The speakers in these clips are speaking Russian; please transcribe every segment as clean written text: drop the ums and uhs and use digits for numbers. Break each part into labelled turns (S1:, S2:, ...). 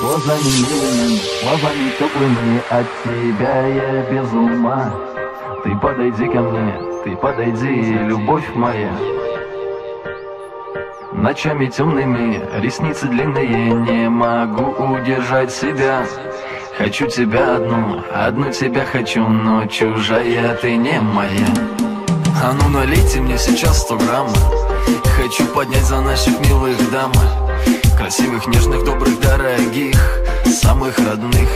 S1: Глазами милыми, словами теплыми, от тебя я без ума. Ты подойди ко мне, ты подойди, любовь моя. Ночами темными, ресницы длинные, не могу удержать себя. Хочу тебя одну, одну тебя хочу, но чужая ты не моя. А ну налейте мне сейчас 100 грамм. Хочу поднять за наших милых дам. Красивых, нежных, добрых, дорогих, самых родных.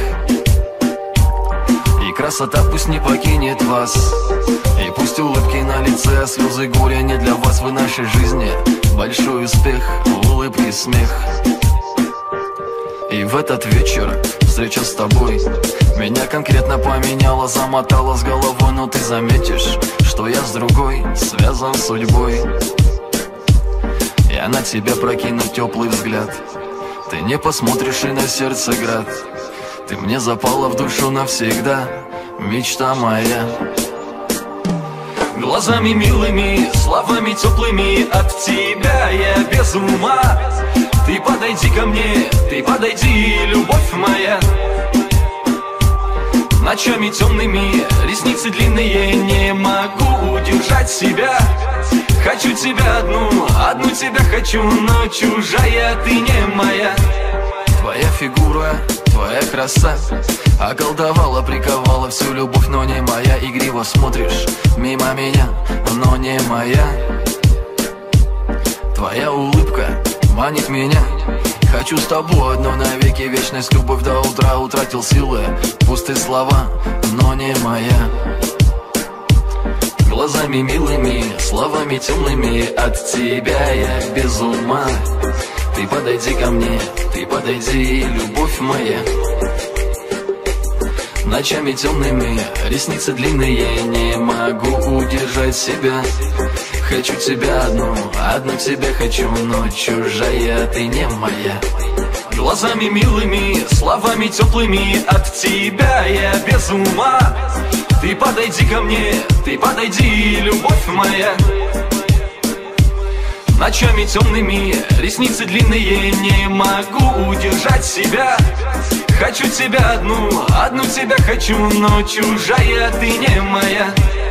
S1: И красота пусть не покинет вас. И пусть улыбки на лице, а слезы горя не для вас. В нашей жизни большой успех, улыбки, смех. И в этот вечер встреча с тобой меня конкретно поменяла, замотала с головой. Но ты заметишь, что я с другой связан судьбой. Я на тебя прокину теплый взгляд. Ты не посмотришь, и на сердце град. Ты мне запала в душу навсегда, мечта моя. Глазами милыми, словами теплыми, от тебя я без ума. Ты подойди ко мне, ты подойди, любовь моя. Ночами темными, ресницы длинные, не могу удержать себя. Хочу тебя одну, одну тебя хочу, но чужая ты не моя. Твоя фигура, твоя краса околдовала, приковала всю любовь, но не моя. Игриво смотришь мимо меня, но не моя. Твоя улыбка манит меня. Хочу с тобой одно навеки, вечность, любовь до утра. Утратил силы, пустые слова, но не моя. Глазами милыми, словами темными, от тебя я без ума. Ты подойди ко мне, ты подойди, любовь моя. Ночами темными, ресницы длинные, не могу удержать себя. Хочу тебя одну, одну тебя хочу, но чужая ты не моя. Глазами милыми, словами теплыми, от тебя я без ума. Ты подойди ко мне, ты подойди, любовь моя. Ночами темными, ресницы длинные, не могу удержать себя. Хочу тебя одну, одну тебя хочу, но чужая ты не моя.